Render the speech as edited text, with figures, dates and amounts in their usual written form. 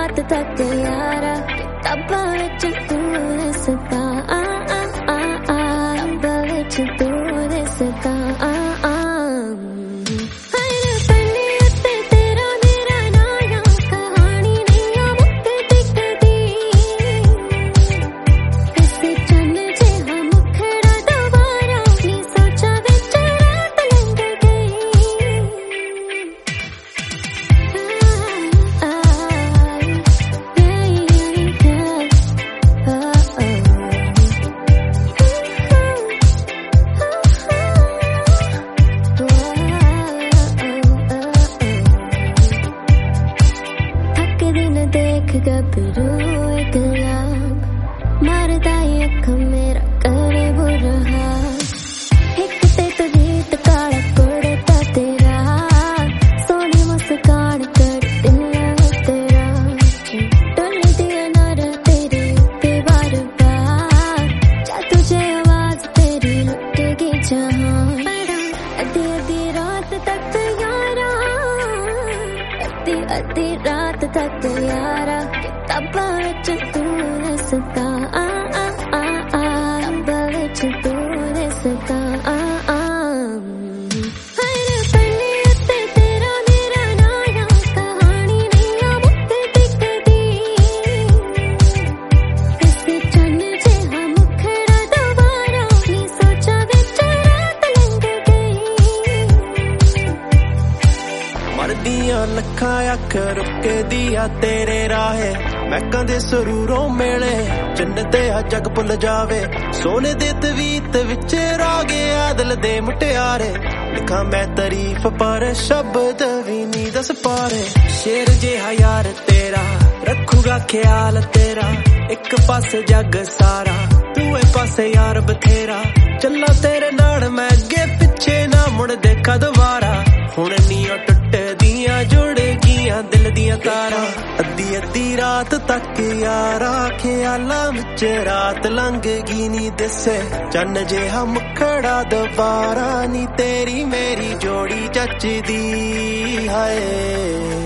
रात तक यारा किताबां विच तू दिसदा किताबां विच तू दिसदा गबरू एक लाभ मारदा अख मेरा करे बुरा एक ते तो गीत काला कुड़ता तेरा सोनी मुस्कान कर दिल तेरा टोली दिया नार तेरी पे बार बार जा तुझे आवाज तेरी लुटेगी जहां अधी अधी रात तक यारा अधी रात तक यारा किताबां विच तू दिसदा किताबां विच तू दिसदा लखा अख रुके दिया तेरे राहे मैं कदे सरूरों मेले जन्नते जग भुल जावे सोने दे तवीत विच रागे आदल दे मुटियारे लिखा मैं तारीफ पर शब्द भी नहीं दस पारे शेर जिहा यार तेरा रखूगा ख्याल तेरा एक पासे जग सारा तू एक पासे यार बथेरा चला तेरे नाल मैं अगे पिछे ना मुड़ देखा दोबारा हुण नी टुट दियां जुड़ गियां दिल दियां तारा अद्धी अद्धी रात तक यारा ख्यालां विच रात लंघगी नी दिसे चन्न जिहा मुखड़ा दोबारा नी तेरी मेरी जोड़ी जचदी हाय।